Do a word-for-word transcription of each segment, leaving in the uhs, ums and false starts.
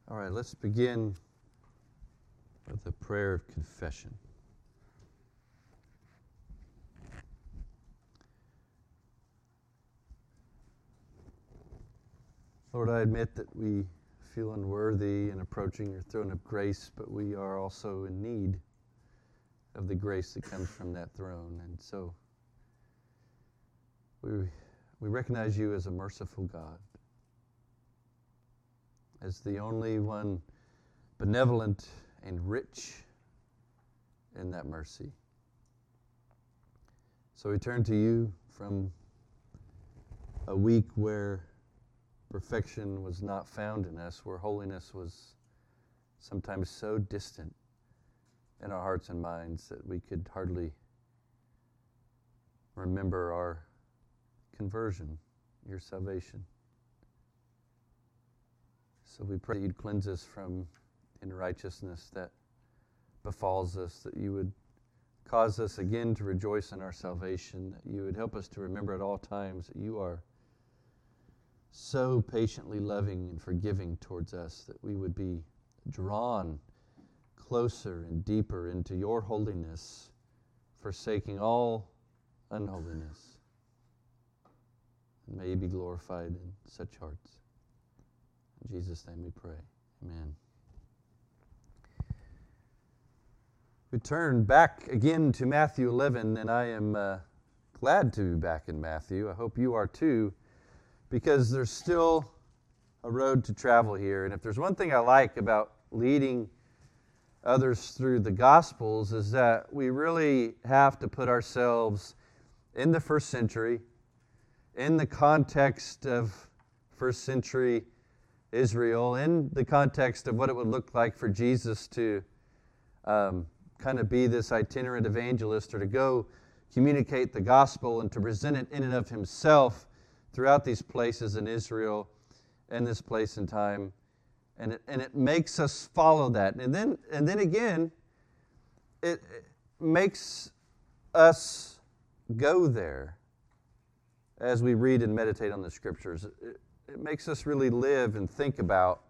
All right, let's begin with a prayer of confession. Lord, I admit that we feel unworthy in approaching your throne of grace, but we are also in need of the grace that comes from that throne. And so we, we recognize you as a merciful God, as the only one benevolent and rich in that mercy. So we turn to you from a week where perfection was not found in us, where holiness was sometimes so distant in our hearts and minds that we could hardly remember our conversion, your salvation. So we pray that you'd cleanse us from unrighteousness that befalls us, that you would cause us again to rejoice in our salvation, that you would help us to remember at all times that you are so patiently loving and forgiving towards us, that we would be drawn closer and deeper into your holiness, forsaking all unholiness. And may you be glorified in such hearts. In Jesus' name we pray. Amen. We turn back again to Matthew eleven, and I am uh, glad to be back in Matthew. I hope you are too, because there's still a road to travel here. And if there's one thing I like about leading others through the Gospels, is that we really have to put ourselves in the first century, in the context of first century Israel, in the context of what it would look like for Jesus to um, kind of be this itinerant evangelist, or to go communicate the gospel and to present it in and of himself throughout these places in Israel and this place and time. And it, and it makes us follow that. And then, and then again, it, it makes us go there as we read and meditate on the Scriptures. It, it makes us really live and think about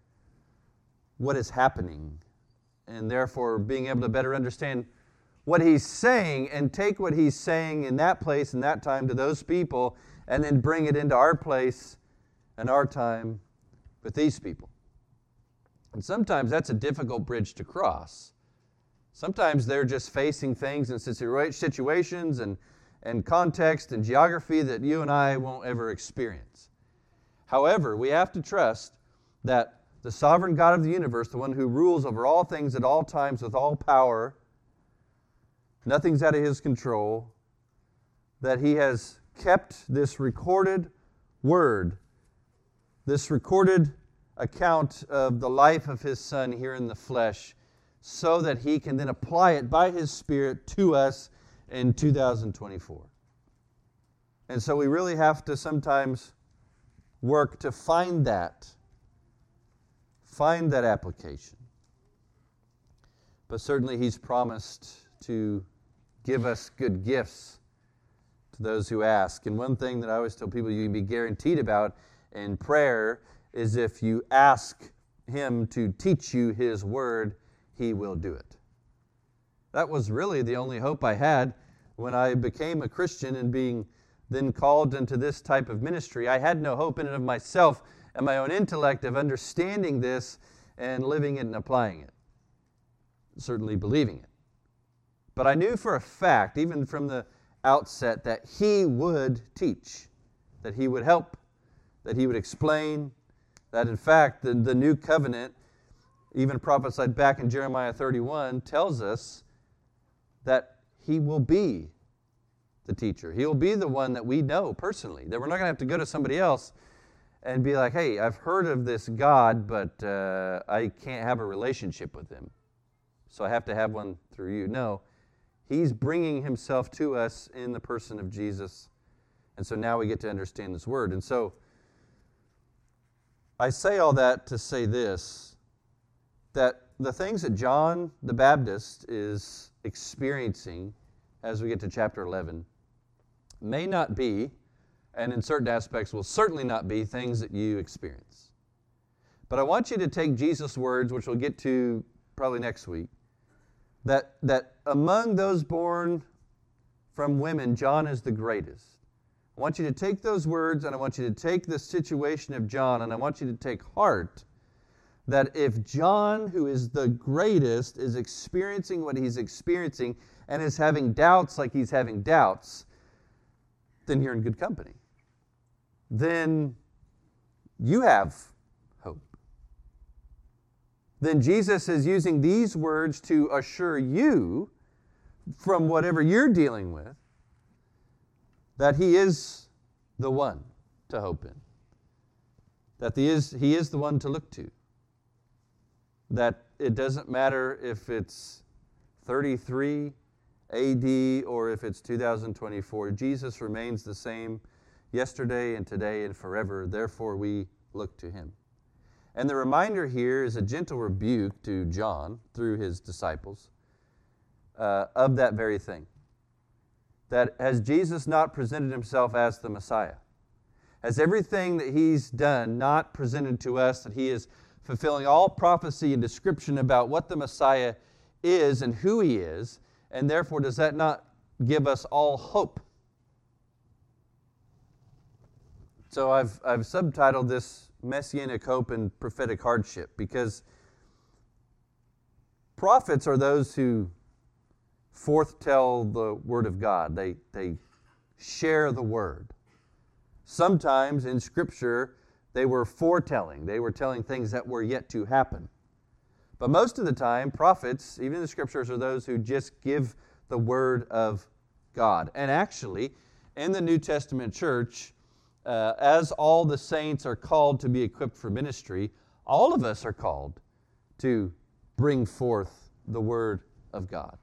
what is happening, and therefore being able to better understand what he's saying and take what he's saying in that place and that time to those people, and then bring it into our place and our time with these people. And sometimes that's a difficult bridge to cross. Sometimes they're just facing things and situations and, and context and geography that you and I won't ever experience. However, we have to trust that the sovereign God of the universe, the one who rules over all things at all times with all power, nothing's out of his control, that he has kept this recorded word, this recorded account of the life of his Son here in the flesh, so that he can then apply it by his Spirit to us in two thousand twenty-four. And so we really have to sometimes work to find that, find that application. But certainly he's promised to give us good gifts to those who ask. And one thing that I always tell people you can be guaranteed about in prayer is if you ask him to teach you his word, he will do it. That was really the only hope I had when I became a Christian and being then called into this type of ministry. I had no hope in and of myself and my own intellect of understanding this and living it and applying it. Certainly believing it. But I knew for a fact, even from the outset, that he would teach, that he would help, that he would explain, that in fact the, the new covenant, even prophesied back in Jeremiah thirty-one, tells us that he will be the teacher. He will be the one that we know personally, that we're not going to have to go to somebody else and be like, hey, I've heard of this God, but uh, I can't have a relationship with him, so I have to have one through you. No, he's bringing himself to us in the person of Jesus, and so now we get to understand this word. And so I say all that to say this, that the things that John the Baptist is experiencing as we get to chapter eleven may not be, and in certain aspects will certainly not be, things that you experience. But I want you to take Jesus' words, which we'll get to probably next week, that, that among those born from women, John is the greatest. I want you to take those words, and I want you to take the situation of John, and I want you to take heart that if John, who is the greatest, is experiencing what he's experiencing and is having doubts like he's having doubts, then you're in good company. Then you have hope. Then Jesus is using these words to assure you from whatever you're dealing with that he is the one to hope in. That he is, he is the one to look to. That it doesn't matter if it's thirty-three A D or if it's two thousand twenty-four. Jesus remains the same yesterday and today and forever. Therefore, we look to him. And the reminder here is a gentle rebuke to John through his disciples uh, of that very thing. That has Jesus not presented himself as the Messiah? Has everything that he's done not presented to us that he is fulfilling all prophecy and description about what the Messiah is and who he is, and therefore does that not give us all hope? So I've, I've subtitled this Messianic Hope and Prophetic Hardship, because prophets are those who forthtell the Word of God. They, they share the Word. Sometimes in Scripture, they were foretelling. They were telling things that were yet to happen. But most of the time, prophets, even in the Scriptures, are those who just give the Word of God. And actually, in the New Testament church, uh, as all the saints are called to be equipped for ministry, all of us are called to bring forth the Word of God.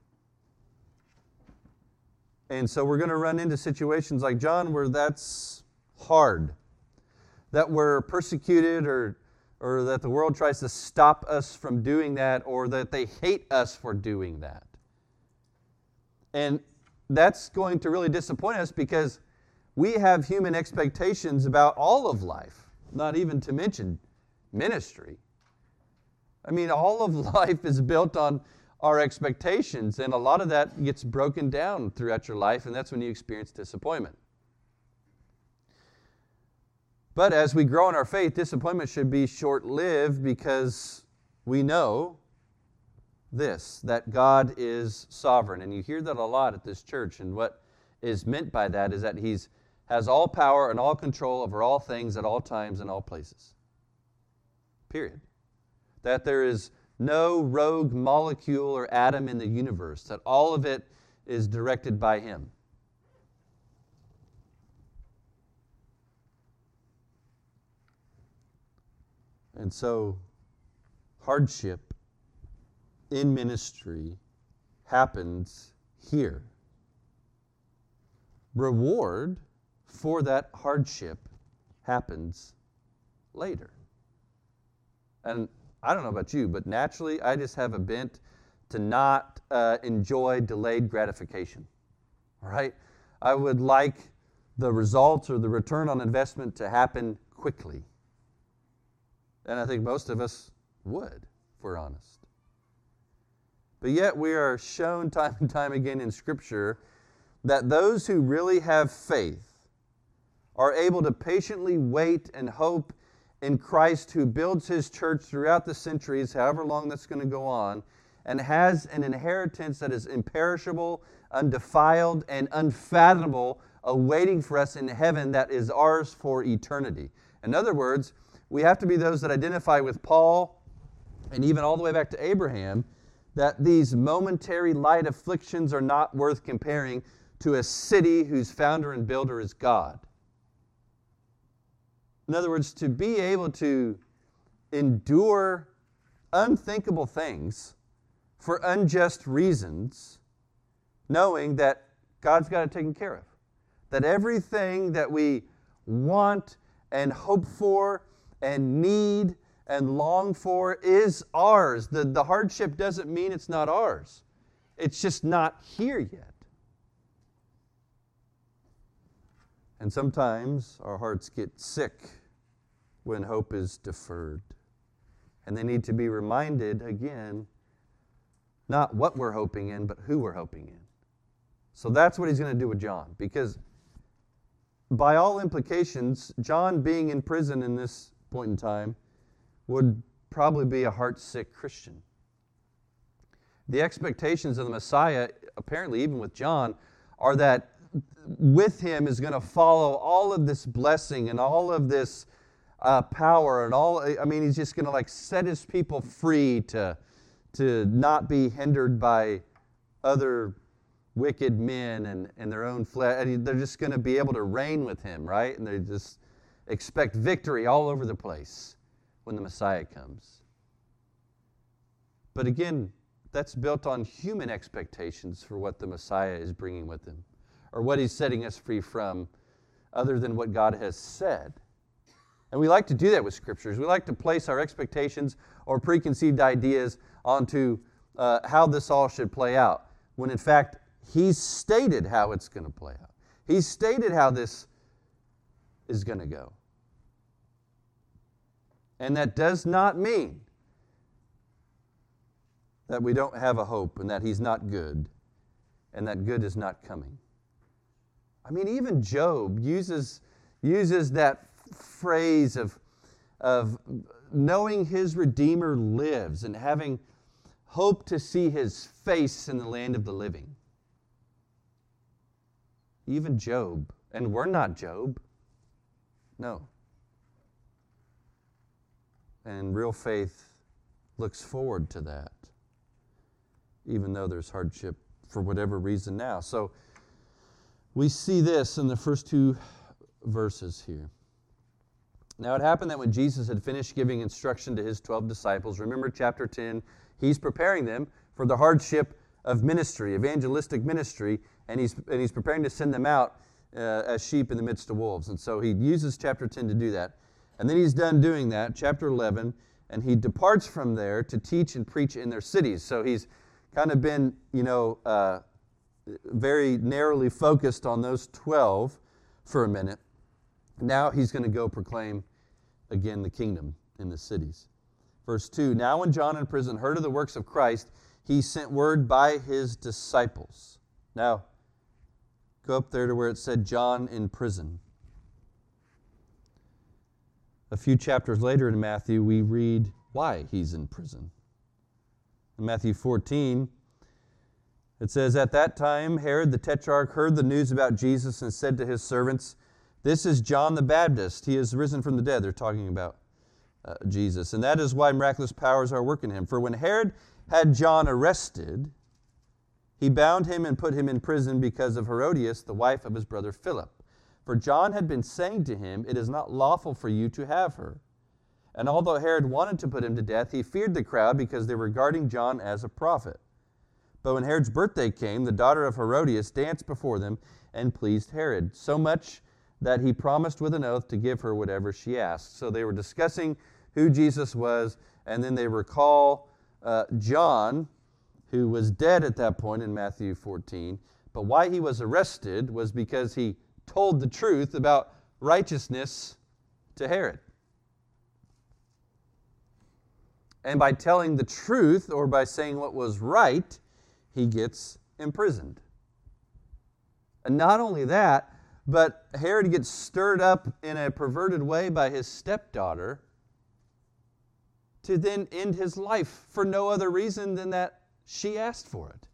And so we're going to run into situations like John where that's hard. That we're persecuted or, or that the world tries to stop us from doing that, or that they hate us for doing that. And that's going to really disappoint us because we have human expectations about all of life, not even to mention ministry. I mean, all of life is built on our expectations, and a lot of that gets broken down throughout your life, and that's when you experience disappointment. But as we grow in our faith, disappointment should be short-lived because we know this, that God is sovereign. And you hear that a lot at this church, and what is meant by that is that He has all power and all control over all things at all times and all places. Period. That there is no rogue molecule or atom in the universe, that all of it is directed by Him. And so, hardship in ministry happens here. Reward for that hardship happens later. And I don't know about you, but naturally I just have a bent to not uh, enjoy delayed gratification. All right? I would like the results or the return on investment to happen quickly. And I think most of us would, if we're honest. But yet we are shown time and time again in Scripture that those who really have faith are able to patiently wait and hope in Christ, who builds His church throughout the centuries, however long that's going to go on, and has an inheritance that is imperishable, undefiled, and unfathomable, awaiting for us in heaven that is ours for eternity. In other words, we have to be those that identify with Paul, and even all the way back to Abraham, that these momentary light afflictions are not worth comparing to a city whose founder and builder is God. In other words, to be able to endure unthinkable things for unjust reasons, knowing that God's got it taken care of. That everything that we want and hope for and need and long for is ours. The, the hardship doesn't mean it's not ours. It's just not here yet. And sometimes our hearts get sick when hope is deferred. And they need to be reminded again, not what we're hoping in, but who we're hoping in. So that's what he's going to do with John. Because by all implications, John being in prison in this point in time would probably be a heart-sick Christian. The expectations of the Messiah, apparently even with John, are that with him is going to follow all of this blessing and all of this uh, power and all, I mean, he's just going to like set his people free to, to not be hindered by other wicked men and, and their own flesh. And they're just going to be able to reign with him, right? And they just expect victory all over the place when the Messiah comes. But again, that's built on human expectations for what the Messiah is bringing with him, or what he's setting us free from, other than what God has said. And we like to do that with scriptures. We like to place our expectations or preconceived ideas onto uh, how this all should play out, when in fact, he's stated how it's going to play out. He's stated how this is going to go. And that does not mean that we don't have a hope and that he's not good and that good is not coming. I mean, even Job uses, uses that phrase of, of knowing his Redeemer lives and having hope to see his face in the land of the living. Even Job, and we're not Job. No. And real faith looks forward to that, even though there's hardship for whatever reason now. So we see this in the first two verses here. Now it happened that when Jesus had finished giving instruction to his twelve disciples, remember chapter ten, he's preparing them for the hardship of ministry, evangelistic ministry, and he's, and he's preparing to send them out uh, as sheep in the midst of wolves. And so he uses chapter ten to do that. And then he's done doing that, chapter eleven, and he departs from there to teach and preach in their cities. So he's kind of been, you know, uh, very narrowly focused on those twelve for a minute. Now he's going to go proclaim again the kingdom in the cities. Verse two, now when John in prison heard of the works of Christ, he sent word by his disciples. Now, go up there to where it said John in prison. A few chapters later in Matthew, we read why he's in prison. In Matthew fourteen, it says, at that time, Herod the Tetrarch heard the news about Jesus and said to his servants, this is John the Baptist. He is risen from the dead. They're talking about uh, Jesus. And that is why miraculous powers are working in him. For when Herod had John arrested, he bound him and put him in prison because of Herodias, the wife of his brother Philip. For John had been saying to him, it is not lawful for you to have her. And although Herod wanted to put him to death, he feared the crowd because they were regarding John as a prophet. But when Herod's birthday came, the daughter of Herodias danced before them and pleased Herod, so much that he promised with an oath to give her whatever she asked. So they were discussing who Jesus was, and then they recall uh, John, who was dead at that point in Matthew fourteen. But why he was arrested was because he told the truth about righteousness to Herod. And by telling the truth, or by saying what was right, he gets imprisoned. And not only that, but Herod gets stirred up in a perverted way by his stepdaughter to then end his life for no other reason than that she asked for it.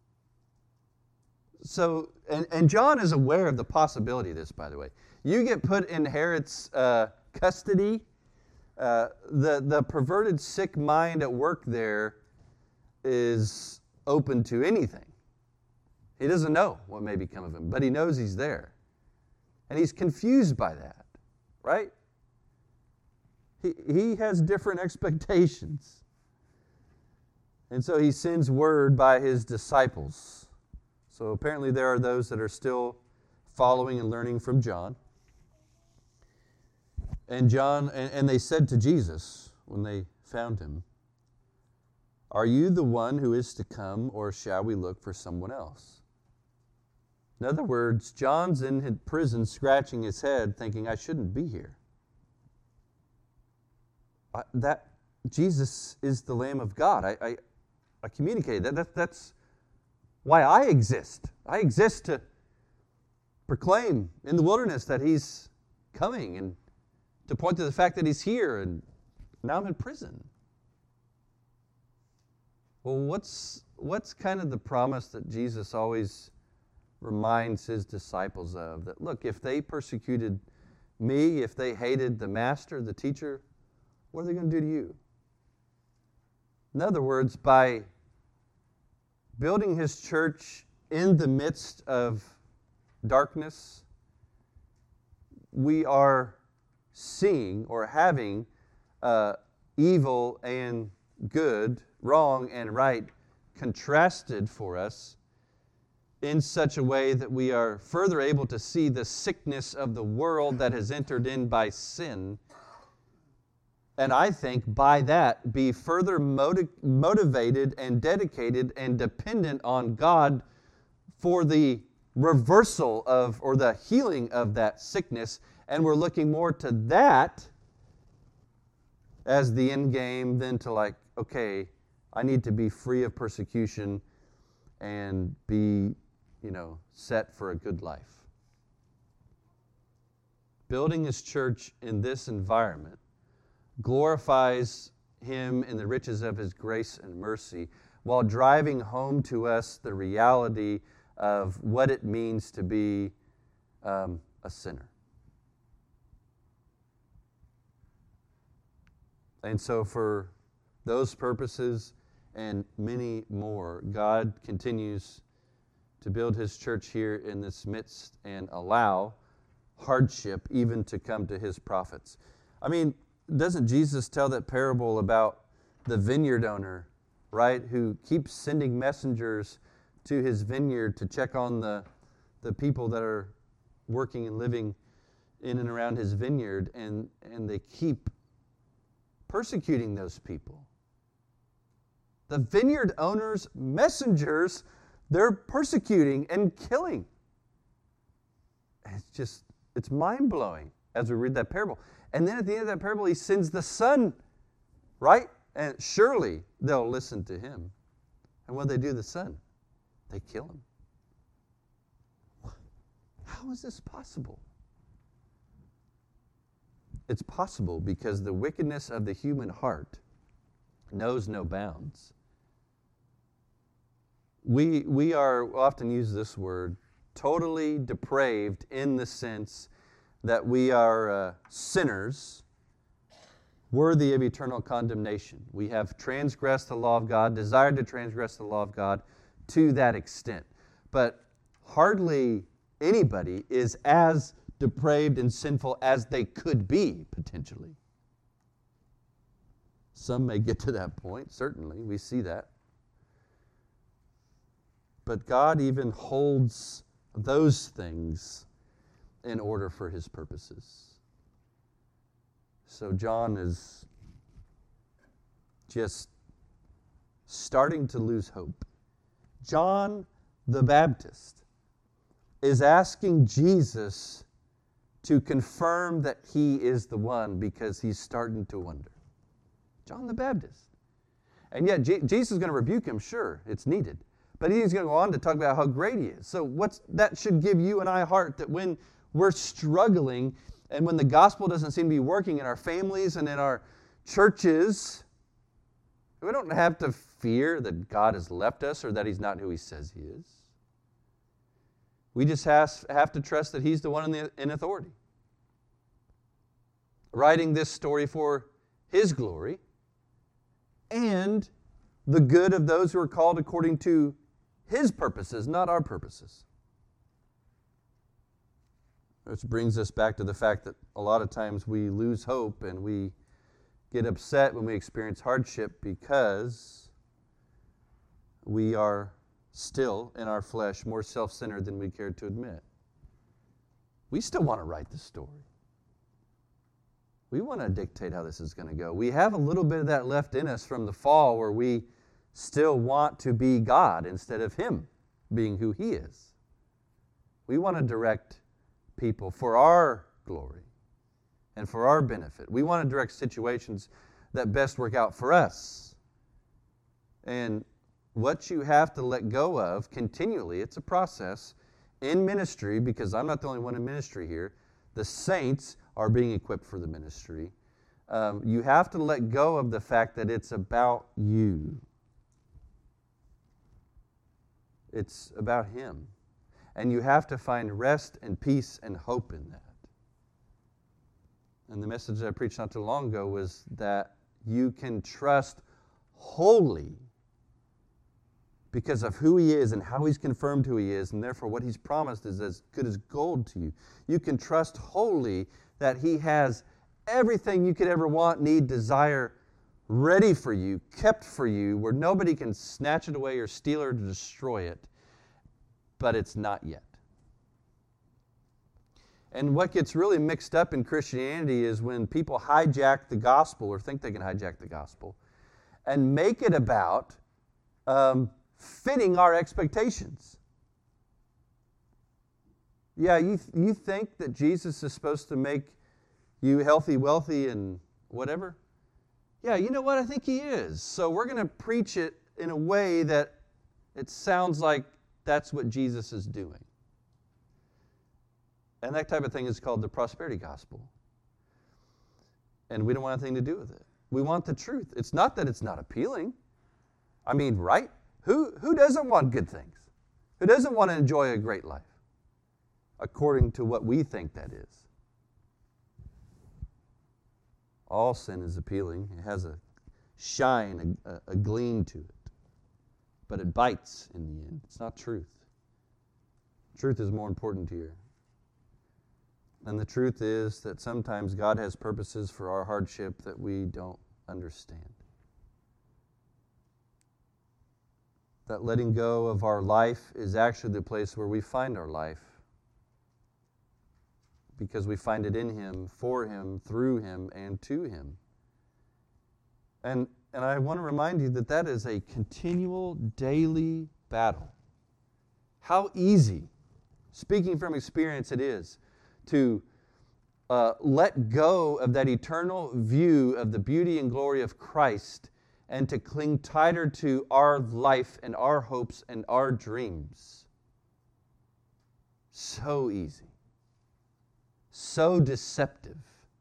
So, and, and John is aware of the possibility of this, by the way. You get put in Herod's uh, custody, uh, the, the perverted, sick mind at work there is open to anything. He doesn't know what may become of him, but he knows he's there. And he's confused by that, right? He, he has different expectations. And so he sends word by his disciples. So apparently there are those that are still following and learning from John. And John, and, and they said to Jesus when they found him, are you the one who is to come, or shall we look for someone else? In other words, John's in prison scratching his head thinking, I shouldn't be here. I, that, Jesus is the Lamb of God. I, I, I communicated that. that. That's why I exist. I exist to proclaim in the wilderness that he's coming and to point to the fact that he's here, and now I'm in prison. Well, what's what's kind of the promise that Jesus always reminds his disciples of? That, look, if they persecuted me, if they hated the master, the teacher, what are they going to do to you? In other words, by building his church in the midst of darkness, we are seeing or having uh, evil and good, wrong and right contrasted for us in such a way that we are further able to see the sickness of the world that has entered in by sin, and I think by that be further motiv- motivated and dedicated and dependent on God for the reversal of or the healing of that sickness, and we're looking more to that as the end game than to like, okay, I need to be free of persecution and be, you know, set for a good life. Building his church in this environment glorifies him in the riches of his grace and mercy, while driving home to us the reality of what it means to be um, a sinner. And so for those purposes and many more, God continues to build his church here in this midst and allow hardship even to come to his prophets. I mean, doesn't Jesus tell that parable about the vineyard owner, right, who keeps sending messengers to his vineyard to check on the, the people that are working and living in and around his vineyard, and, and they keep persecuting those people? The vineyard owner's messengers, they're persecuting and killing. It's just, it's mind-blowing as we read that parable. And then at the end of that parable, he sends the son, right? And surely they'll listen to him. And what do they do to the son? They kill him. How is this possible? It's possible because the wickedness of the human heart knows no bounds. We, we are, often use this word, totally depraved in the sense that we are uh, sinners worthy of eternal condemnation. We have transgressed the law of God, desired to transgress the law of God to that extent. But hardly anybody is as depraved and sinful as they could be, potentially. Some may get to that point, certainly. We see that. But God even holds those things in order for his purposes. So John is just starting to lose hope. John the Baptist is asking Jesus to confirm that he is the one because he's starting to wonder. John the Baptist. And yet G- Jesus is going to rebuke him, sure, it's needed. But he's going to go on to talk about how great he is. So what's that should give you and I heart that when we're struggling and when the gospel doesn't seem to be working in our families and in our churches, we don't have to fear that God has left us or that he's not who he says he is. We just has, have to trust that he's the one in, the, in authority, writing this story for his glory and the good of those who are called according to his purposes, not our purposes. Which brings us back to the fact that a lot of times we lose hope and we get upset when we experience hardship because we are still in our flesh more self-centered than we care to admit. We still want to write the story. We want to dictate how this is going to go. We have a little bit of that left in us from the fall where we still want to be God instead of him being who he is. We want to direct people for our glory and for our benefit. We want to direct situations that best work out for us. And what you have to let go of continually, it's a process in ministry, because I'm not the only one in ministry here. The saints are being equipped for the ministry. Um, you have to let go of the fact that it's about you. It's about Him. And you have to find rest and peace and hope in that. And the message that I preached not too long ago was that you can trust wholly because of who He is and how He's confirmed who He is, and therefore what He's promised is as good as gold to you. You can trust wholly that He has everything you could ever want, need, desire, ready for you, kept for you, where nobody can snatch it away or steal it or destroy it, but it's not yet. And what gets really mixed up in Christianity is when people hijack the gospel or think they can hijack the gospel and make it about um, fitting our expectations. Yeah, you, th- you think that Jesus is supposed to make you healthy, wealthy, and whatever? Yeah, you know what? I think He is. So we're going to preach it in a way that it sounds like that's what Jesus is doing. And that type of thing is called the prosperity gospel. And we don't want anything to do with it. We want the truth. It's not that it's not appealing. I mean, right? Who, who doesn't want good things? Who doesn't want to enjoy a great life? According to what we think that is. All sin is appealing. It has a shine, a, a gleam to it. But it bites in the end. It's not truth. Truth is more important here. And the truth is that sometimes God has purposes for our hardship that we don't understand. That letting go of our life is actually the place where we find our life. Because we find it in Him, for Him, through Him, and to Him. And, and I want to remind you that that is a continual, daily battle. How easy, speaking from experience, it is to uh, let go of that eternal view of the beauty and glory of Christ and to cling tighter to our life and our hopes and our dreams. So easy. So deceptive.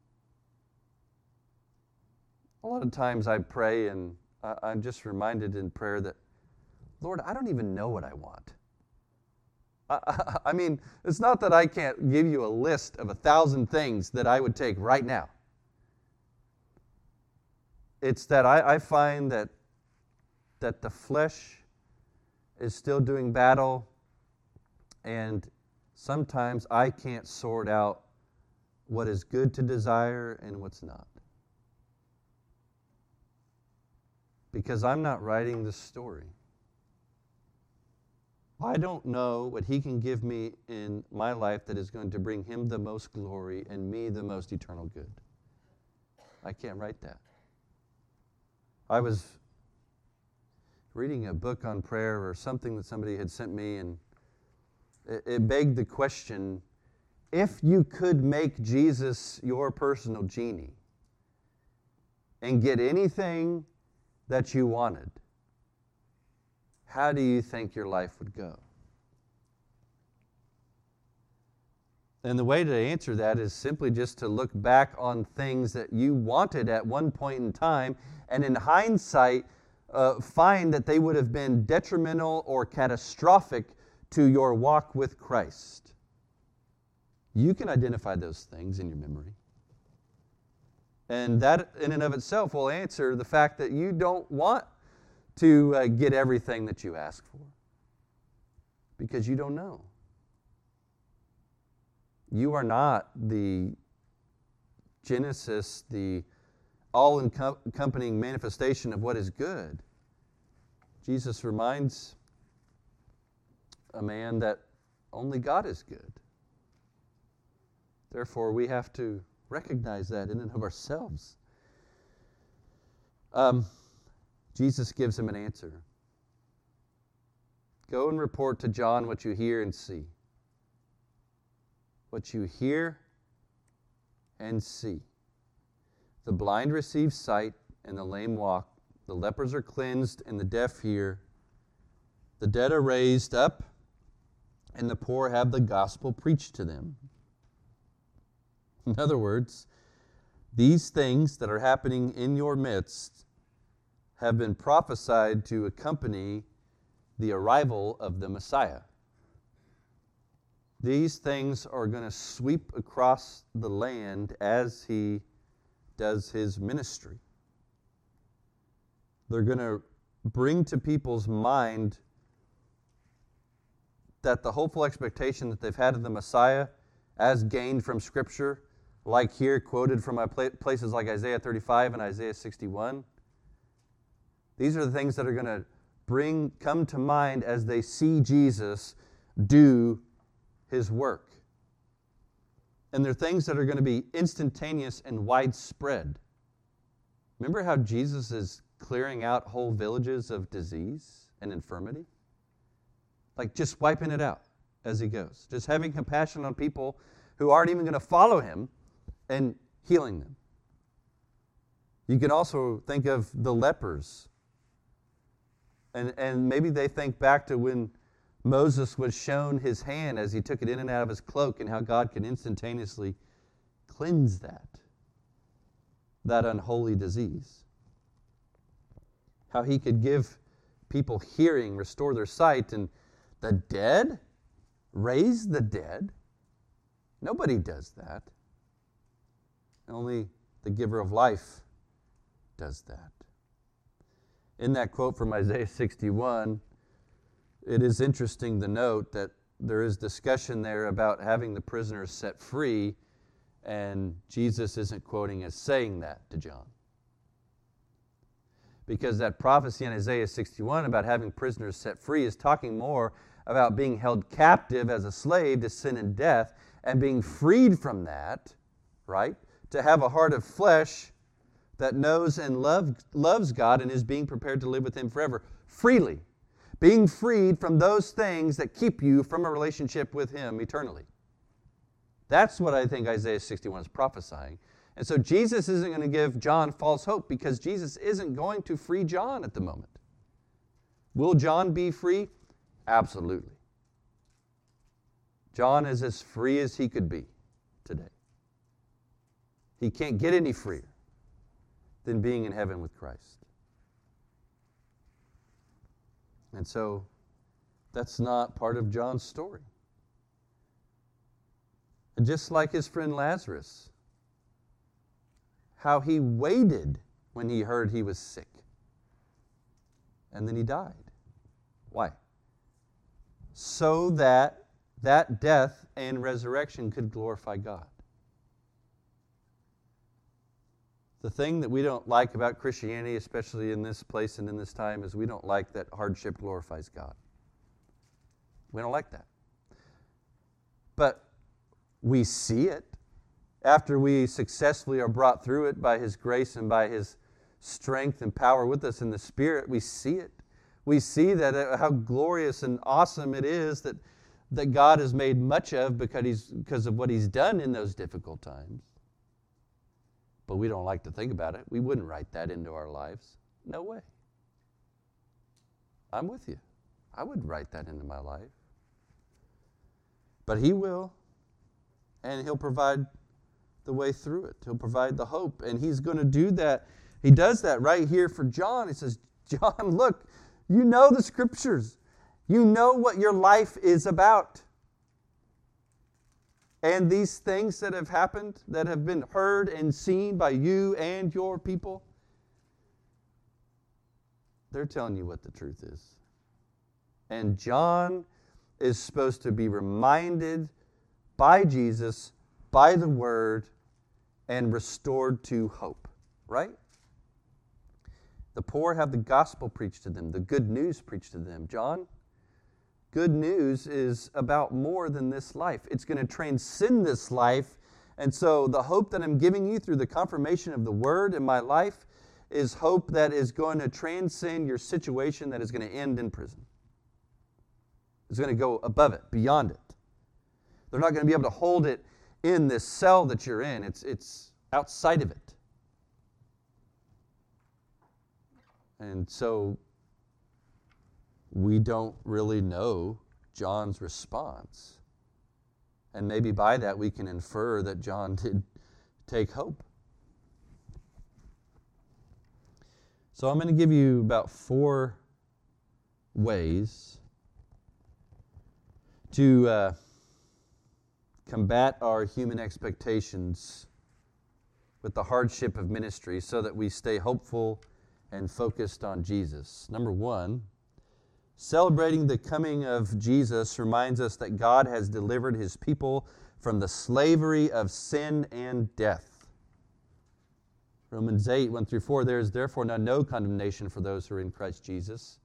A lot of times I pray and I'm just reminded in prayer that, Lord, I don't even know what I want. I, I mean, it's not that I can't give you a list of a thousand things that I would take right now. It's that I, I find that, that the flesh is still doing battle, and sometimes I can't sort out what is good to desire and what's not. Because I'm not writing the story. I don't know what He can give me in my life that is going to bring Him the most glory and me the most eternal good. I can't write that. I was reading a book on prayer or something that somebody had sent me, and it, it begged the question, if you could make Jesus your personal genie and get anything that you wanted, how do you think your life would go? And the way to answer that is simply just to look back on things that you wanted at one point in time, and in hindsight, uh, find that they would have been detrimental or catastrophic to your walk with Christ. You can identify those things in your memory. And that in and of itself will answer the fact that you don't want to uh, get everything that you ask for. Because you don't know. You are not the Genesis, the all-encompassing manifestation of what is good. Jesus reminds a man that only God is good. Therefore, we have to recognize that in and of ourselves. Um, Jesus gives him an answer. Go and report to John what you hear and see. What you hear and see. The blind receive sight, and the lame walk. The lepers are cleansed, and the deaf hear. The dead are raised up, and the poor have the gospel preached to them. In other words, these things that are happening in your midst have been prophesied to accompany the arrival of the Messiah. These things are going to sweep across the land as he does his ministry. They're going to bring to people's mind that the hopeful expectation that they've had of the Messiah, as gained from Scripture, like here quoted from places like Isaiah thirty-five and Isaiah sixty-one, these are the things that are going to bring come to mind as they see Jesus do his work. And they're things that are going to be instantaneous and widespread. Remember how Jesus is clearing out whole villages of disease and infirmity? Like just wiping it out as he goes. Just having compassion on people who aren't even going to follow him and healing them. You can also think of the lepers. And, and maybe they think back to when Moses was shown his hand as he took it in and out of his cloak, and how God can instantaneously cleanse that, that unholy disease. How he could give people hearing, restore their sight, and the dead, raise the dead. Nobody does that. Only the giver of life does that. In that quote from Isaiah sixty-one, it is interesting to note that there is discussion there about having the prisoners set free, and Jesus isn't quoting as saying that to John. Because that prophecy in Isaiah sixty-one about having prisoners set free is talking more about being held captive as a slave to sin and death, and being freed from that, right? To have a heart of flesh that knows and love, loves God and is being prepared to live with him forever, freely. Being freed from those things that keep you from a relationship with him eternally. That's what I think Isaiah sixty-one is prophesying. And so Jesus isn't going to give John false hope, because Jesus isn't going to free John at the moment. Will John be free? Absolutely. John is as free as he could be today. He can't get any freer than being in heaven with Christ. And so that's not part of John's story. And just like his friend Lazarus, how he waited when he heard he was sick. And then he died. Why? So that that death and resurrection could glorify God. The thing that we don't like about Christianity, especially in this place and in this time, is we don't like that hardship glorifies God. We don't like that. But we see it. After we successfully are brought through it by his grace and by his strength and power with us in the Spirit, we see it. We see that uh, how glorious and awesome it is that, that God has made much of because, he's, because of what he's done in those difficult times. But we don't like to think about it. We wouldn't write that into our lives. No way. I'm with you. I wouldn't write that into my life. But he will. And he'll provide the way through it. He'll provide the hope. And he's going to do that. He does that right here for John. He says, John, look, you know the Scriptures. You know what your life is about. And these things that have happened, that have been heard and seen by you and your people, they're telling you what the truth is. And John is supposed to be reminded by Jesus, by the Word, and restored to hope, right? The poor have the gospel preached to them, the good news preached to them. John, good news is about more than this life. It's going to transcend this life. And so the hope that I'm giving you through the confirmation of the Word in my life is hope that is going to transcend your situation that is going to end in prison. It's going to go above it, beyond it. They're not going to be able to hold it in this cell that you're in. It's, it's outside of it. And so we don't really know John's response. And maybe by that we can infer that John did take hope. So I'm going to give you about four ways to uh, combat our human expectations with the hardship of ministry so that we stay hopeful and focused on Jesus. Number one, celebrating the coming of Jesus reminds us that God has delivered his people from the slavery of sin and death. Romans eight, one through four, there is therefore now no condemnation for those who are in Christ Jesus.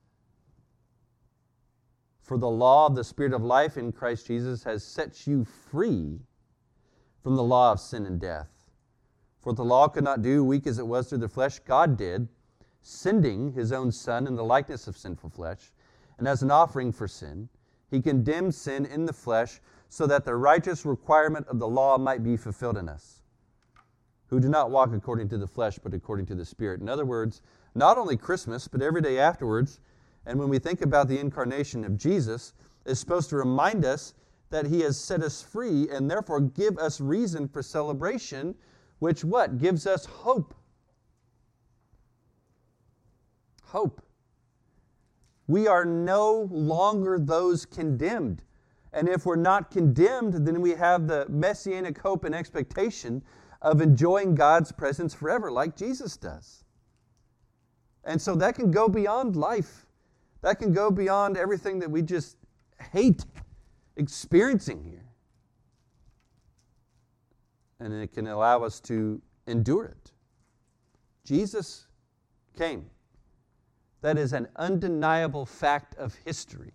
For the law of the Spirit of life in Christ Jesus has set you free from the law of sin and death. For the law could not do, weak as it was through the flesh, God did, sending his own Son in the likeness of sinful flesh, and as an offering for sin, he condemned sin in the flesh so that the righteous requirement of the law might be fulfilled in us, who do not walk according to the flesh, but according to the Spirit. In other words, not only Christmas, but every day afterwards, and when we think about the incarnation of Jesus, is supposed to remind us that he has set us free and therefore give us reason for celebration, which what? Gives us hope. Hope. We are no longer those condemned. And if we're not condemned, then we have the messianic hope and expectation of enjoying God's presence forever, like Jesus does. And so that can go beyond life. That can go beyond everything that we just hate experiencing here. And it can allow us to endure it. Jesus came. That is an undeniable fact of history.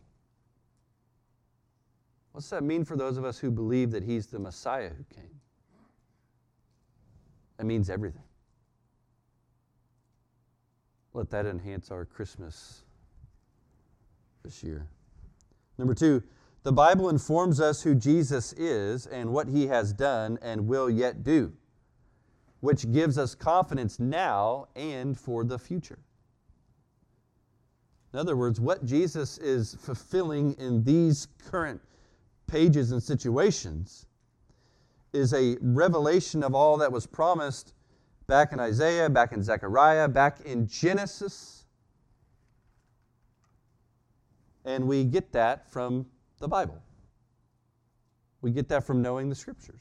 What's that mean for those of us who believe that he's the Messiah who came? It means everything. Let that enhance our Christmas this year. Number two, the Bible informs us who Jesus is and what he has done and will yet do, which gives us confidence now and for the future. In other words, what Jesus is fulfilling in these current pages and situations is a revelation of all that was promised back in Isaiah, back in Zechariah, back in Genesis. And we get that from the Bible. We get that from knowing the Scriptures.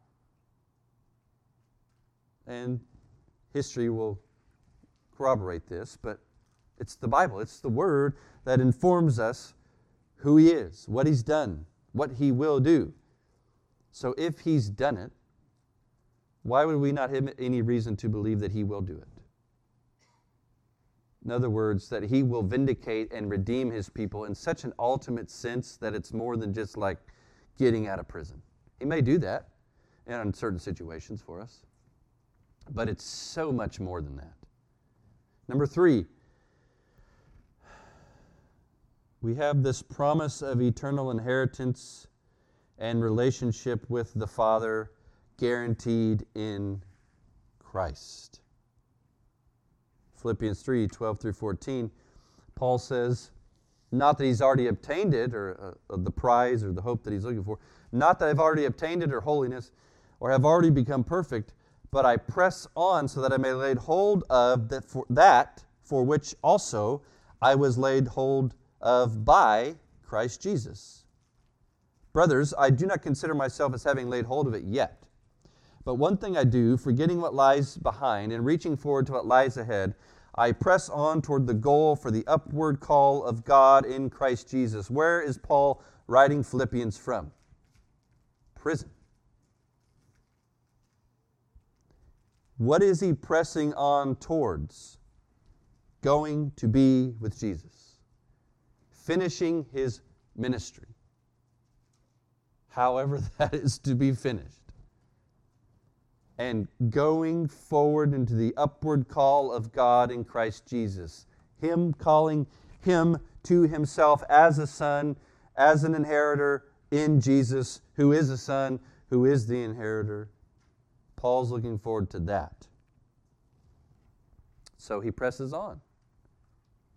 And history will corroborate this, but it's the Bible. It's the Word that informs us who he is, what he's done, what he will do. So if he's done it, why would we not have any reason to believe that he will do it? In other words, that he will vindicate and redeem his people in such an ultimate sense that it's more than just like getting out of prison. He may do that in certain situations for us, but it's so much more than that. Number three, we have this promise of eternal inheritance and relationship with the Father guaranteed in Christ. Philippians three, twelve through fourteen, Paul says, not that he's already obtained it, or uh, the prize or the hope that he's looking for, not that I've already obtained it or holiness, or have already become perfect, but I press on so that I may lay hold of that for, that for which also I was laid hold of by Christ Jesus. Brothers, I do not consider myself as having laid hold of it yet. But one thing I do, forgetting what lies behind and reaching forward to what lies ahead, I press on toward the goal for the upward call of God in Christ Jesus. Where is Paul writing Philippians from? Prison. What is he pressing on towards? Going to be with Jesus. Finishing his ministry. However that is to be finished. And going forward into the upward call of God in Christ Jesus. Him calling him to himself as a son, as an inheritor in Jesus, who is a son, who is the inheritor. Paul's looking forward to that. So he presses on.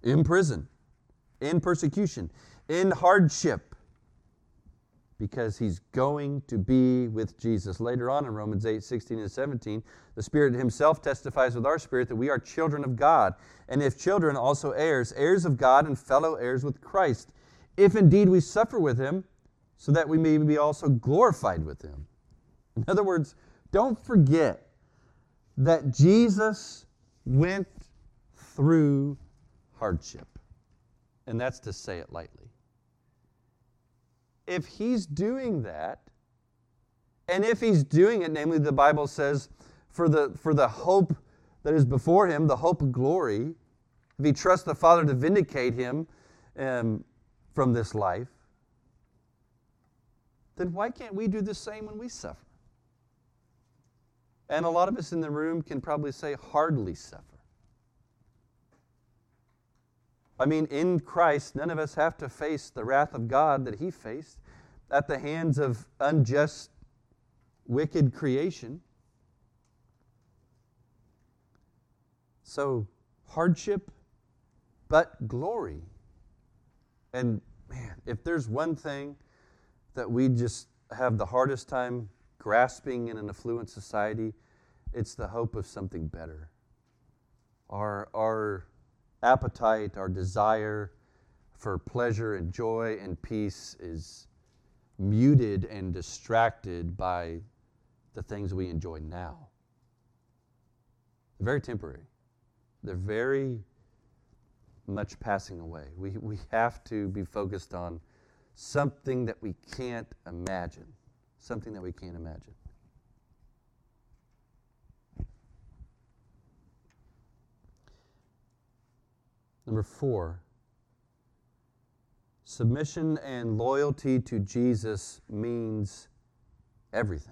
in prison, in persecution, in hardship, because he's going to be with Jesus. Later on in Romans eight, sixteen and seventeen, the Spirit himself testifies with our spirit that we are children of God, and if children, also heirs, heirs of God and fellow heirs with Christ, if indeed we suffer with him, so that we may be also glorified with him. In other words, don't forget that Jesus went through hardship. And that's to say it lightly. If he's doing that, and if he's doing it, namely the Bible says, for the, for the hope that is before him, the hope of glory, if he trusts the Father to vindicate him um, from this life, then why can't we do the same when we suffer? And a lot of us in the room can probably say, hardly suffer. I mean, in Christ, none of us have to face the wrath of God that he faced at the hands of unjust, wicked creation. So, hardship, but glory. And man, if there's one thing that we just have the hardest time grasping in an affluent society, it's the hope of something better. Our, our appetite, our desire for pleasure and joy and peace is muted and distracted by the things we enjoy now. They're very temporary. They're very much passing away. We, we have to be focused on something that we can't imagine. Something that we can't imagine. Number four, submission and loyalty to Jesus means everything.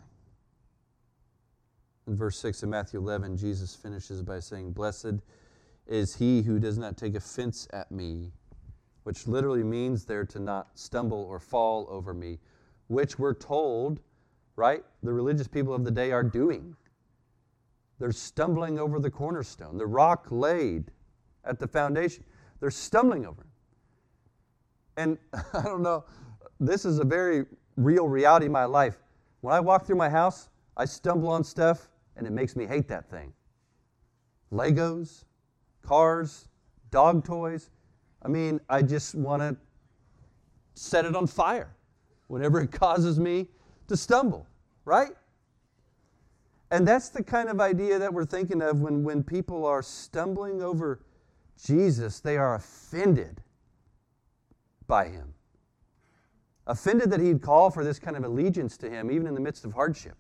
In verse six of Matthew eleven, Jesus finishes by saying, "Blessed is he who does not take offense at me," which literally means they're to not stumble or fall over me, which we're told, right, the religious people of the day are doing. They're stumbling over the cornerstone, the rock laid at the foundation. They're stumbling over it. And I don't know, this is a very real reality in my life. When I walk through my house, I stumble on stuff, and it makes me hate that thing. Legos, cars, dog toys. I mean, I just want to set it on fire whenever it causes me to stumble, right? And that's the kind of idea that we're thinking of when, when people are stumbling over Jesus. They are offended by him. Offended that he'd call for this kind of allegiance to him, even in the midst of hardship.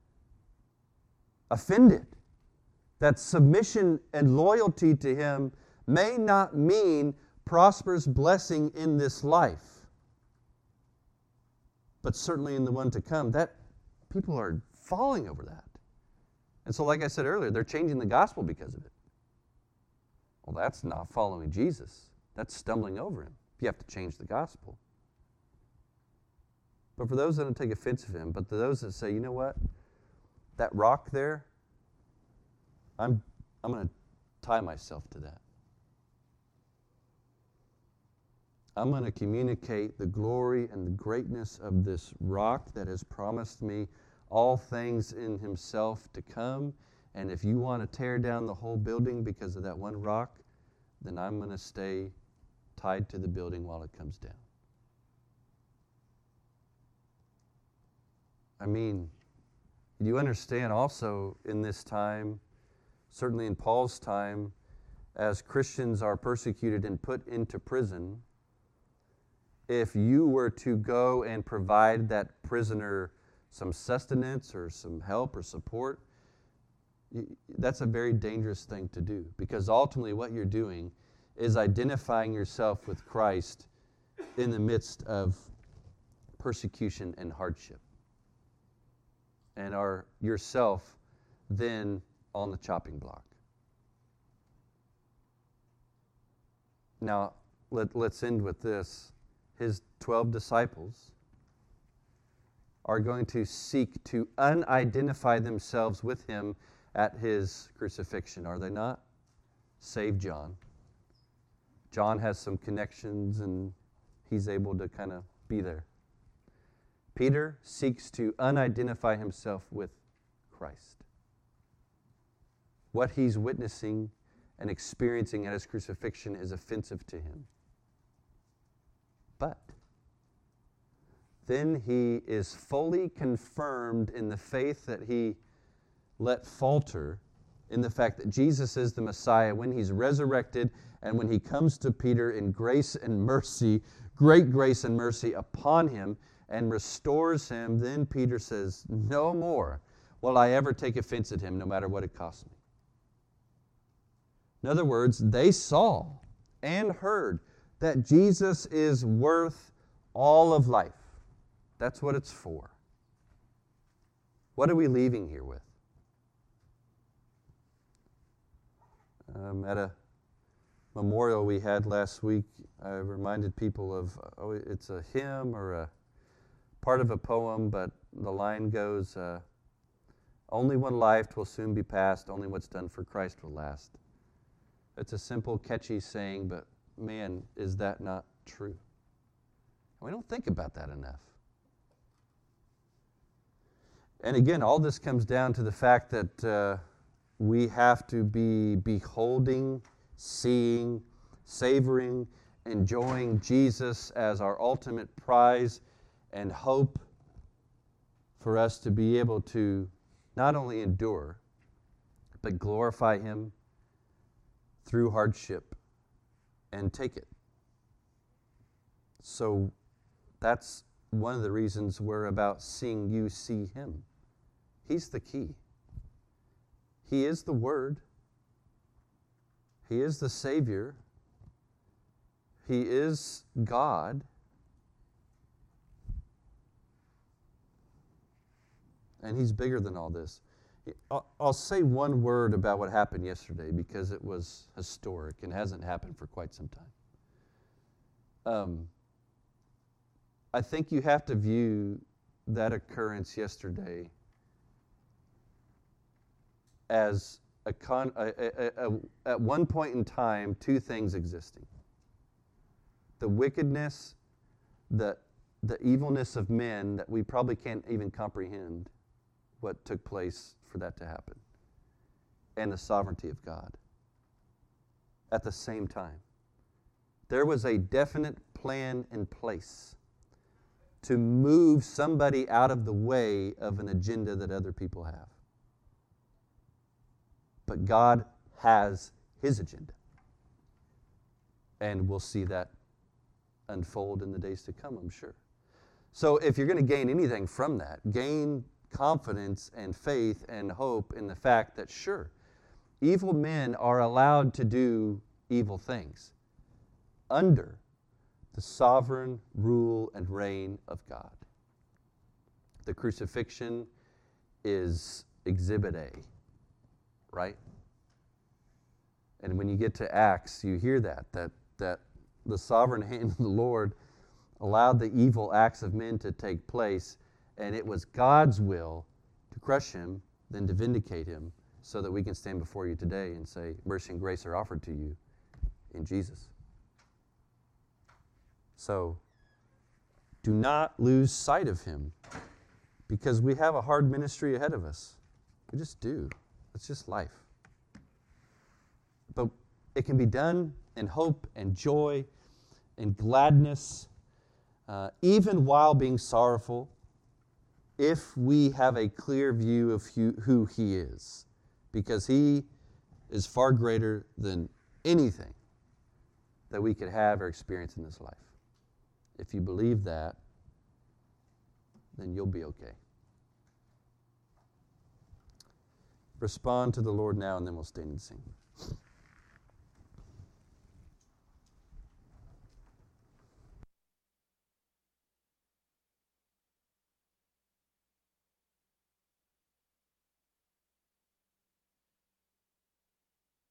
Offended that submission and loyalty to him may not mean prosperous blessing in this life, but certainly in the one to come. That people are falling over that. And so, like I said earlier, they're changing the gospel because of it. Well, that's not following Jesus. That's stumbling over him. You have to change the gospel. But for those that don't take offense of him, but to those that say, you know what? That rock there, I'm, I'm going to tie myself to that. I'm going to communicate the glory and the greatness of this rock that has promised me all things in himself to come. And if you want to tear down the whole building because of that one rock, then I'm going to stay tied to the building while it comes down. I mean, you understand also in this time, certainly in Paul's time, as Christians are persecuted and put into prison, if you were to go and provide that prisoner some sustenance or some help or support, that's a very dangerous thing to do, because ultimately what you're doing is identifying yourself with Christ in the midst of persecution and hardship, and are yourself then on the chopping block. Now, let, let's end with this. His twelve disciples are going to seek to unidentify themselves with him at his crucifixion, are they not? Save John. John has some connections, and he's able to kind of be there. Peter seeks to unidentify himself with Christ. What he's witnessing and experiencing at his crucifixion is offensive to him. But then he is fully confirmed in the faith that he let falter, in the fact that Jesus is the Messiah when he's resurrected and when he comes to Peter in grace and mercy, great grace and mercy upon him, and restores him. Then Peter says, no more will I ever take offense at him, no matter what it costs me. In other words, they saw and heard that Jesus is worth all of life. That's what it's for. What are we leaving here with? Um, at a memorial we had last week, I reminded people of, oh, it's a hymn or a part of a poem, but the line goes, uh, only one life will soon be past, only what's done for Christ will last. It's a simple, catchy saying, but man, is that not true? We don't think about that enough. And again, all this comes down to the fact that uh, we have to be beholding, seeing, savoring, enjoying Jesus as our ultimate prize and hope for us to be able to not only endure, but glorify Him through hardship and take it. So that's one of the reasons we're about seeing you see Him. He's the key. He is the Word. He is the Savior. He is God. And He's bigger than all this. I'll, I'll say one word about what happened yesterday because it was historic and hasn't happened for quite some time. Um, I think you have to view that occurrence yesterday as a con, a, a, a, at one point in time, two things existing. The wickedness, the, the evilness of men that we probably can't even comprehend what took place for that to happen, and the sovereignty of God at the same time. There was a definite plan in place to move somebody out of the way of an agenda that other people have. But God has His agenda. And we'll see that unfold in the days to come, I'm sure. So if you're going to gain anything from that, gain confidence and faith and hope in the fact that, sure, evil men are allowed to do evil things under the sovereign rule and reign of God. The crucifixion is exhibit A, right? And when you get to Acts, you hear that, that, that the sovereign hand of the Lord allowed the evil acts of men to take place, and it was God's will to crush him, then to vindicate him, so that we can stand before you today and say, mercy and grace are offered to you in Jesus. So, do not lose sight of Him, because we have a hard ministry ahead of us. We just do. It's just life. But it can be done in hope and joy and gladness, uh, even while being sorrowful, if we have a clear view of who, who He is, because He is far greater than anything that we could have or experience in this life. If you believe that, then you'll be okay. Respond to the Lord now, and then we'll stand and sing.